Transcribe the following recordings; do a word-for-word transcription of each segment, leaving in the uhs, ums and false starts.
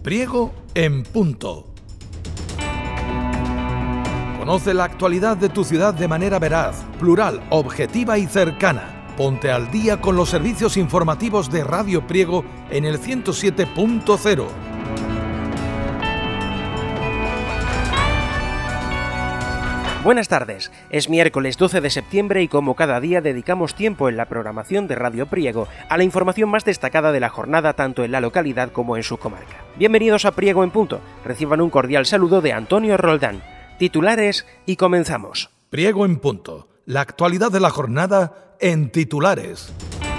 Priego en Punto. Conoce la actualidad de tu ciudad de manera veraz, plural, objetiva y cercana. Ponte al día con los servicios informativos de Radio Priego en el ciento siete punto cero. Buenas tardes, es miércoles doce de septiembre y como cada día dedicamos tiempo en la programación de Radio Priego a la información más destacada de la jornada tanto en la localidad como en su comarca. Bienvenidos a Priego en Punto, reciban un cordial saludo de Antonio Roldán. Titulares y comenzamos. Priego en Punto, la actualidad de la jornada en titulares.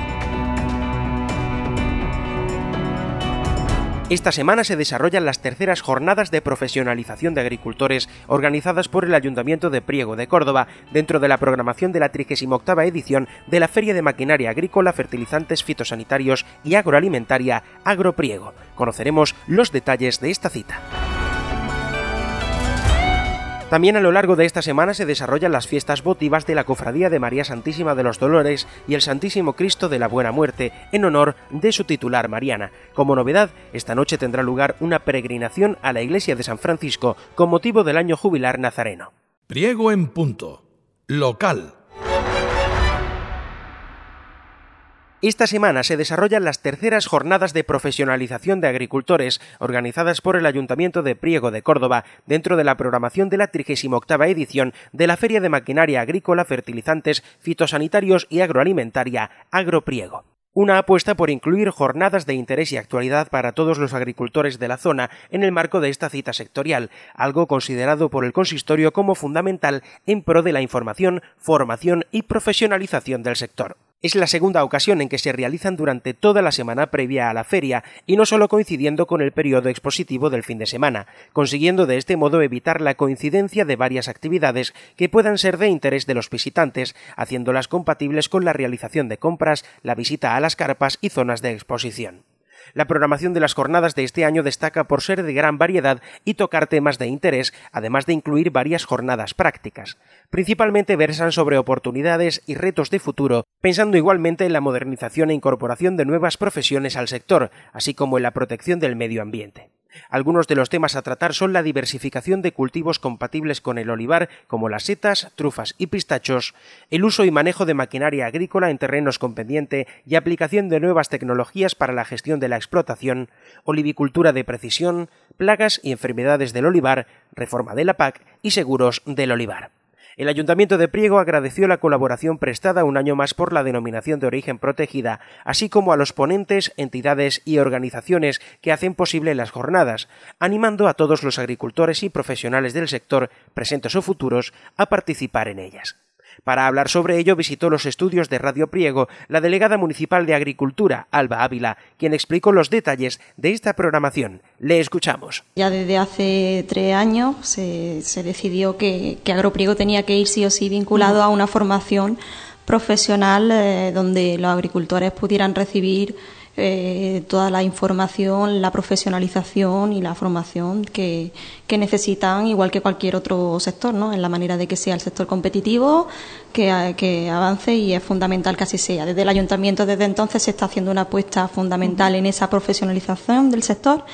Esta semana se desarrollan las terceras jornadas de profesionalización de agricultores organizadas por el Ayuntamiento de Priego de Córdoba dentro de la programación de la trigésima octava edición de la Feria de Maquinaria Agrícola, Fertilizantes Fitosanitarios y Agroalimentaria Agropriego. Conoceremos los detalles de esta cita. También a lo largo de esta semana se desarrollan las fiestas votivas de la Cofradía de María Santísima de los Dolores y el Santísimo Cristo de la Buena Muerte en honor de su titular Mariana. Como novedad, esta noche tendrá lugar una peregrinación a la iglesia de San Francisco con motivo del año jubilar nazareno. Priego en Punto. Local. Esta semana se desarrollan las terceras jornadas de profesionalización de agricultores organizadas por el Ayuntamiento de Priego de Córdoba dentro de la programación de la trigésima octava edición de la Feria de Maquinaria Agrícola, Fertilizantes, Fitosanitarios y Agroalimentaria Agropriego. Una apuesta por incluir jornadas de interés y actualidad para todos los agricultores de la zona en el marco de esta cita sectorial, algo considerado por el consistorio como fundamental en pro de la información, formación y profesionalización del sector. Es la segunda ocasión en que se realizan durante toda la semana previa a la feria y no solo coincidiendo con el periodo expositivo del fin de semana, consiguiendo de este modo evitar la coincidencia de varias actividades que puedan ser de interés de los visitantes, haciéndolas compatibles con la realización de compras, la visita a las carpas y zonas de exposición. La programación de las jornadas de este año destaca por ser de gran variedad y tocar temas de interés, además de incluir varias jornadas prácticas. Principalmente versan sobre oportunidades y retos de futuro, pensando igualmente en la modernización e incorporación de nuevas profesiones al sector, así como en la protección del medio ambiente. Algunos de los temas a tratar son la diversificación de cultivos compatibles con el olivar, como las setas, trufas y pistachos, el uso y manejo de maquinaria agrícola en terrenos con pendiente y aplicación de nuevas tecnologías para la gestión de la explotación, olivicultura de precisión, plagas y enfermedades del olivar, reforma de la P A C y seguros del olivar. El Ayuntamiento de Priego agradeció la colaboración prestada un año más por la denominación de origen protegida, así como a los ponentes, entidades y organizaciones que hacen posible las jornadas, animando a todos los agricultores y profesionales del sector, presentes o futuros, a participar en ellas. Para hablar sobre ello visitó los estudios de Radio Priego la delegada municipal de Agricultura, Alba Ávila, quien explicó los detalles de esta programación. Le escuchamos. Ya desde hace tres años se, se decidió que, que Agropriego tenía que ir sí o sí vinculado uh-huh. a una formación profesional eh, donde los agricultores pudieran recibir Eh, toda la información, la profesionalización y la formación que, que necesitan, igual que cualquier otro sector, ¿no? En la manera de que sea el sector competitivo, que, que avance, y es fundamental que así sea. Desde el Ayuntamiento, desde entonces, se está haciendo una apuesta fundamental en esa profesionalización del sector.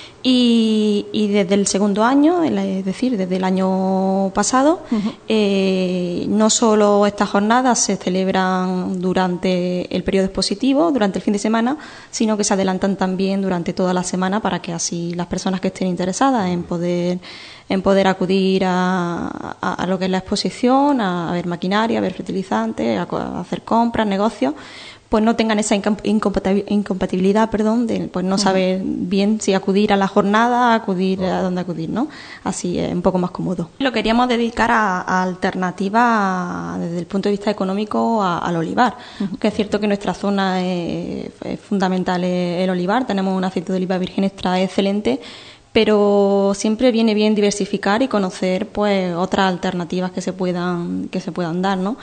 Y, y desde el segundo año, es decir, desde el año pasado, uh-huh. eh, no solo estas jornadas se celebran durante el periodo expositivo, durante el fin de semana, sino que se adelantan también durante toda la semana para que así las personas que estén interesadas en poder en poder acudir a, a, a lo que es la exposición, a, a ver maquinaria, a ver fertilizantes, a, a hacer compras, negocios, pues no tengan esa incompatibilidad, perdón, de pues no saber bien si acudir a la jornada, acudir a dónde acudir, ¿no? Así es un poco más cómodo. Lo queríamos dedicar a, a alternativas desde el punto de vista económico a, al olivar, uh-huh. que es cierto que nuestra zona es, es fundamental el olivar, tenemos un aceite de oliva virgen extra excelente, pero siempre viene bien diversificar y conocer pues otras alternativas que se puedan que se puedan dar, ¿no?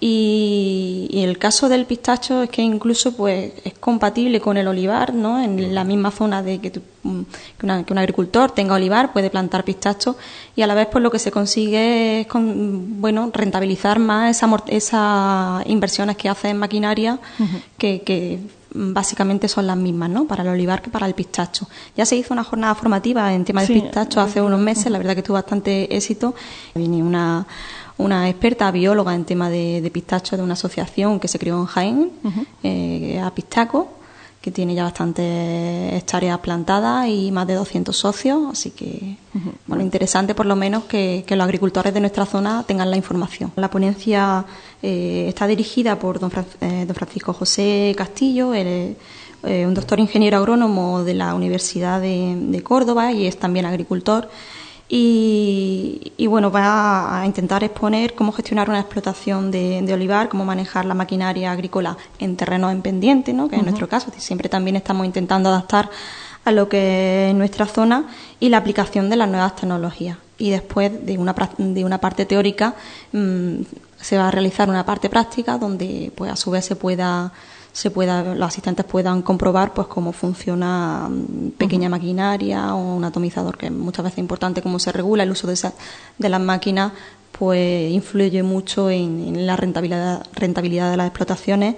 Y, y el caso del pistacho es que incluso pues es compatible con el olivar, ¿no? En la misma zona de que, tu, que, una, que un agricultor tenga olivar puede plantar pistacho, y a la vez pues lo que se consigue es con, bueno, rentabilizar más esas esa inversiones que hace en maquinaria, uh-huh. que, que básicamente son las mismas, ¿no? Para el olivar que para el pistacho. Ya se hizo una jornada formativa en tema de sí, pistacho hace unos meses, la verdad que tuvo bastante éxito. Viene una, una experta bióloga en tema de, de pistacho de una asociación que se creó en Jaén, uh-huh. eh, Apistaco, que tiene ya bastantes hectáreas plantadas y más de doscientos socios, así que, uh-huh. bueno, interesante por lo menos que, que los agricultores de nuestra zona tengan la información. La ponencia eh, está dirigida por don, Fran, eh, don Francisco José Castillo, el, eh, un doctor ingeniero agrónomo de la Universidad de, de Córdoba y es también agricultor. Y, y bueno, va a intentar exponer cómo gestionar una explotación de, de olivar, cómo manejar la maquinaria agrícola en terrenos en pendiente, ¿no? Que uh-huh. es nuestro caso, siempre también estamos intentando adaptar a lo que es nuestra zona y la aplicación de las nuevas tecnologías. Y después de una, de una parte teórica mmm, se va a realizar una parte práctica donde pues a su vez se pueda se pueda, los asistentes puedan comprobar pues cómo funciona pequeña uh-huh. maquinaria o un atomizador, que muchas veces es importante cómo se regula el uso de, esa, de las máquinas, pues influye mucho en, en la rentabilidad, rentabilidad de las explotaciones.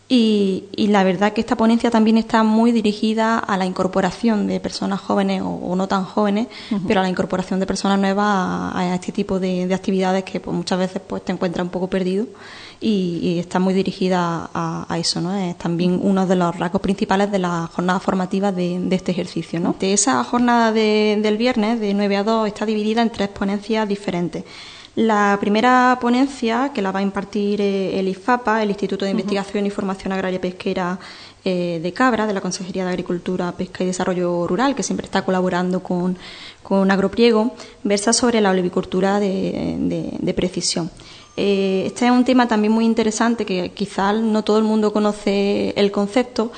Y, y la verdad que esta ponencia también está muy dirigida a la incorporación de personas jóvenes o, o no tan jóvenes, uh-huh. pero a la incorporación de personas nuevas a, a este tipo de, de actividades que pues, muchas veces pues te encuentras un poco perdido y, y está muy dirigida a, a eso, ¿no? Es también uno de los rasgos principales de la jornada formativa de, de este ejercicio, ¿no? De esa jornada de, del viernes de nueve a dos está dividida en tres ponencias diferentes. La primera ponencia, que la va a impartir el IFAPA, el Instituto de Investigación uh-huh. y Formación Agraria Pesquera eh, de Cabra, de la Consejería de Agricultura, Pesca y Desarrollo Rural, que siempre está colaborando con, con Agropriego, versa sobre la olivicultura de, de, de precisión. Eh, este es un tema también muy interesante que quizás no todo el mundo conoce el concepto,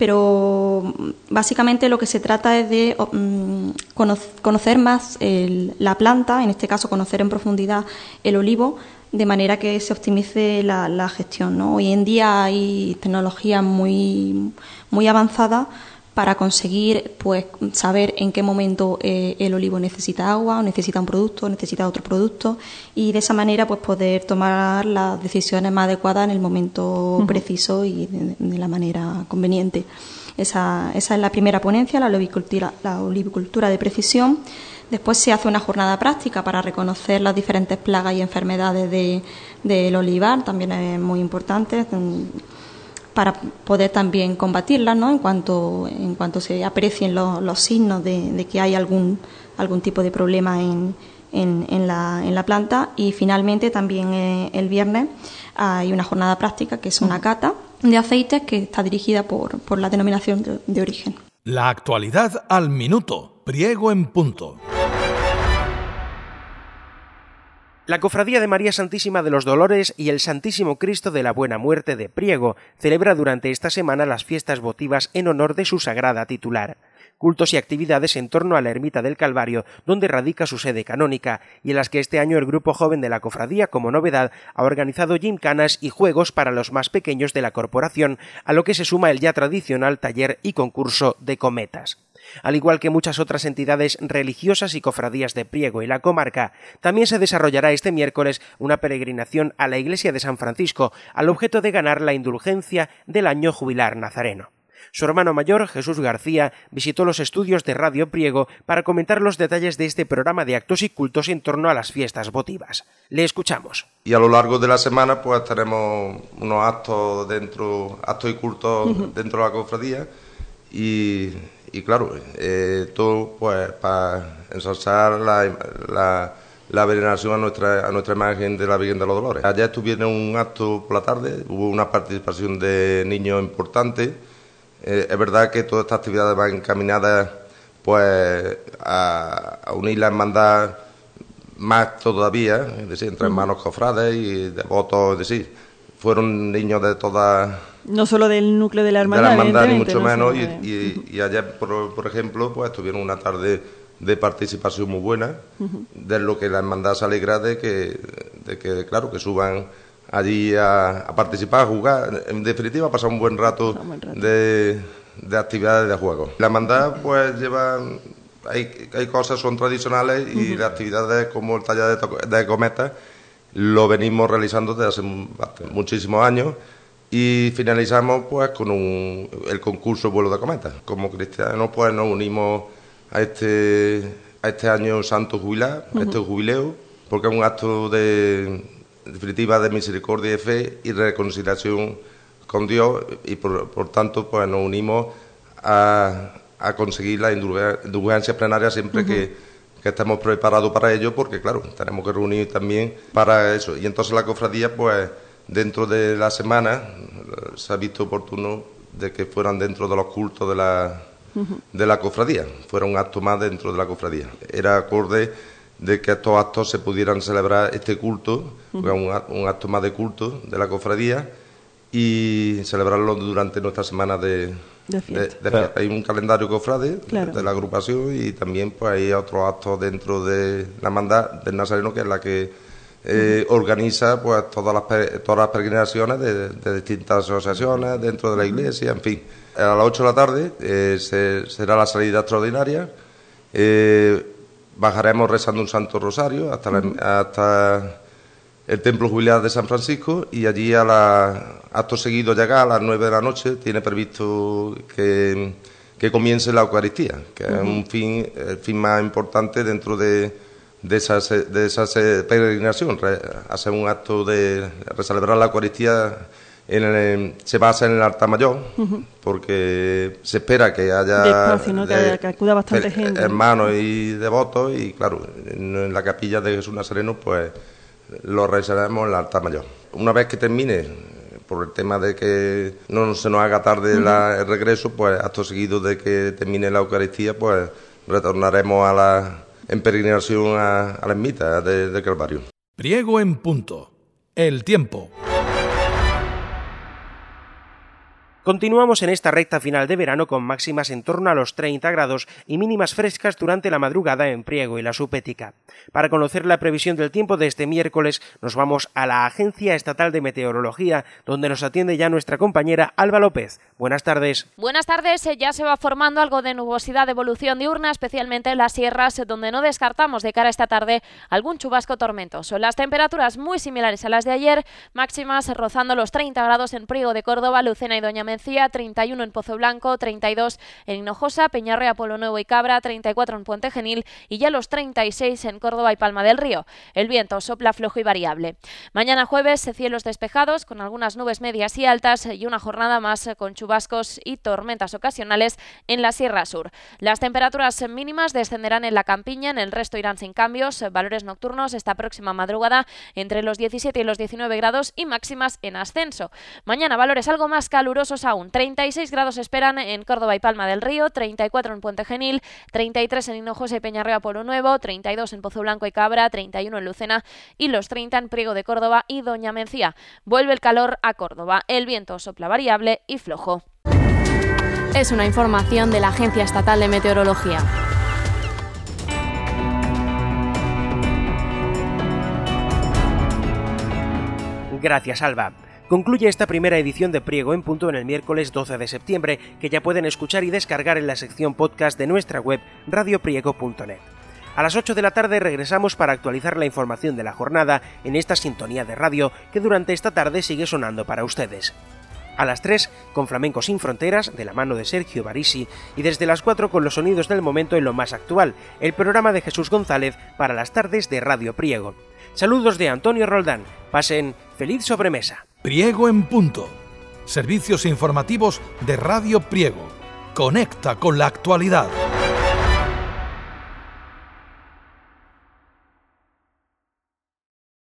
pero básicamente lo que se trata es de um, conocer más el, la planta, en este caso conocer en profundidad el olivo, de manera que se optimice la, la gestión, ¿no? Hoy en día hay tecnologías muy, muy avanzadas para conseguir pues saber en qué momento eh, el olivo necesita agua, o necesita un producto, o necesita otro producto, y de esa manera pues poder tomar las decisiones más adecuadas en el momento uh-huh. preciso y de, de la manera conveniente. Esa, esa es la primera ponencia, la olivicultura, la olivicultura de precisión. Después se hace una jornada práctica para reconocer las diferentes plagas y enfermedades de, del olivar, también es muy importante, para poder también combatirlas, ¿no? En cuanto en cuanto se aprecien los, los signos de, de que hay algún algún tipo de problema en, en, en, la, en la planta. Y finalmente también eh, el viernes hay una jornada práctica que es una cata de aceites que está dirigida por, por la denominación de, de origen. La actualidad al minuto, Priego en punto. La Cofradía de María Santísima de los Dolores y el Santísimo Cristo de la Buena Muerte de Priego celebra durante esta semana las fiestas votivas en honor de su sagrada titular. Cultos y actividades en torno a la ermita del Calvario, donde radica su sede canónica, y en las que este año el grupo joven de la cofradía, como novedad, ha organizado gimcanas y juegos para los más pequeños de la corporación, a lo que se suma el ya tradicional taller y concurso de cometas. Al igual que muchas otras entidades religiosas y cofradías de Priego y la comarca, también se desarrollará este miércoles una peregrinación a la iglesia de San Francisco, al objeto de ganar la indulgencia del año jubilar nazareno. Su hermano mayor, Jesús García, visitó los estudios de Radio Priego para comentar los detalles de este programa de actos y cultos en torno a las fiestas votivas. Le escuchamos. Y a lo largo de la semana pues tenemos unos actos dentro, actos y cultos uh-huh. dentro de la cofradía y, y claro, eh, todo pues para ensalzar la, la, la veneración a nuestra, a nuestra imagen de la Virgen de los Dolores. Ayer estuvieron un acto por la tarde, hubo una participación de niños importante. Eh, es verdad que todas estas actividades van encaminadas pues a, a unir la hermandad más todavía, es decir, entre hermanos cofrades y devotos, es decir, fueron niños de todas... No solo del núcleo de la hermandad, de la hermandad ni mucho no menos, y, y, y ayer, por, por ejemplo, pues tuvieron una tarde de participación muy buena, uh-huh. de lo que la hermandad se alegra de que, de que claro, que suban allí a, a participar, a jugar, en definitiva a pasar un buen rato, un buen rato. De, de actividades de juego. La hermandad pues lleva, hay, hay cosas son tradicionales y uh-huh. las actividades como el taller de, de cometas lo venimos realizando desde hace muchísimos años Y finalizamos pues con un, el concurso Vuelo de Cometa. Como cristianos pues nos unimos a este, a este año santo jubilar, uh-huh. a este jubileo, porque es un acto de definitiva de misericordia y de fe y reconciliación con Dios, y por, por tanto pues nos unimos a, a conseguir la indulgencia plenaria siempre uh-huh. que, que estemos preparados para ello, porque claro, tenemos que reunir también para eso. Y entonces la cofradía pues dentro de la semana se ha visto oportuno de que fueran dentro de los cultos de la, uh-huh. de la cofradía, fuera un acto más dentro de la cofradía. Era acorde de que estos actos se pudieran celebrar este culto, uh-huh. un, un acto más de culto de la cofradía, y celebrarlo durante nuestra semana de, de fiesta. De, de fiesta. Claro. Hay un calendario cofrade claro. de la agrupación, y también pues hay otros actos dentro de la hermandad del Nazareno, que es la que Eh, organiza pues todas las todas las peregrinaciones de, de distintas asociaciones dentro de la iglesia, en fin. A las ocho de la tarde eh, se, será la salida extraordinaria, eh, bajaremos rezando un Santo Rosario hasta, la, hasta el Templo Jubilar de San Francisco, y allí a la, acto seguido llegar a las nueve de la noche tiene previsto que, que comience la Eucaristía, que uh-huh. es un fin, el fin más importante dentro de de esa, de esa peregrinación. Hacer un acto de celebrar la Eucaristía en el, se basa en el altar mayor, uh-huh. porque se espera que haya despacio, ¿no? que, que acuda bastante her, gente, hermanos y devotos, y claro, en la capilla de Jesús Nazareno pues lo realizaremos en el altar mayor. Una vez que termine, por el tema de que no se nos haga tarde uh-huh. la, el regreso, pues acto seguido de que termine la Eucaristía, pues retornaremos a la en peregrinación a, a la ermita de, de Calvario. Priego en punto. El tiempo. Continuamos en esta recta final de verano con máximas en torno a los treinta grados y mínimas frescas durante la madrugada en Priego y la Supética. Para conocer la previsión del tiempo de este miércoles nos vamos a la Agencia Estatal de Meteorología, donde nos atiende ya nuestra compañera Alba López. Buenas tardes. Buenas tardes. Ya se va formando algo de nubosidad de evolución diurna, especialmente en las sierras, donde no descartamos de cara a esta tarde algún chubasco tormentoso. Las temperaturas muy similares a las de ayer, máximas rozando los treinta grados en Priego de Córdoba, Lucena y Doña Mencía, treinta y uno en Pozo Blanco, treinta y dos en Hinojosa, Peñarrea, Pueblo Nuevo y Cabra, treinta y cuatro en Puente Genil y ya los treinta y seis en Córdoba y Palma del Río. El viento sopla flojo y variable. Mañana jueves, cielos despejados con algunas nubes medias y altas y una jornada más con chubascos y tormentas ocasionales en la Sierra Sur. Las temperaturas mínimas descenderán en la campiña, en el resto irán sin cambios. Valores nocturnos esta próxima madrugada entre los diecisiete y los diecinueve grados y máximas en ascenso. Mañana valores algo más calurosos aún. treinta y seis grados esperan en Córdoba y Palma del Río, treinta y cuatro en Puente Genil, treinta y tres en Hinojosa y Peñarrea, Pueblo Nuevo, treinta y dos en Pozo Blanco y Cabra, treinta y uno en Lucena y los treinta en Priego de Córdoba y Doña Mencía. Vuelve el calor a Córdoba. El viento sopla variable y flojo. Es una información de la Agencia Estatal de Meteorología. Gracias, Alba. Concluye esta primera edición de Priego en Punto en el miércoles doce de septiembre, que ya pueden escuchar y descargar en la sección podcast de nuestra web radio priego punto net. A las ocho de la tarde regresamos para actualizar la información de la jornada en esta sintonía de radio que durante esta tarde sigue sonando para ustedes. A las tres, con Flamenco sin Fronteras, de la mano de Sergio Barisi, y desde las cuatro con los sonidos del momento en lo más actual, el programa de Jesús González para las tardes de Radio Priego. Saludos de Antonio Roldán. Pasen feliz sobremesa. Priego en Punto. Servicios informativos de Radio Priego. Conecta con la actualidad.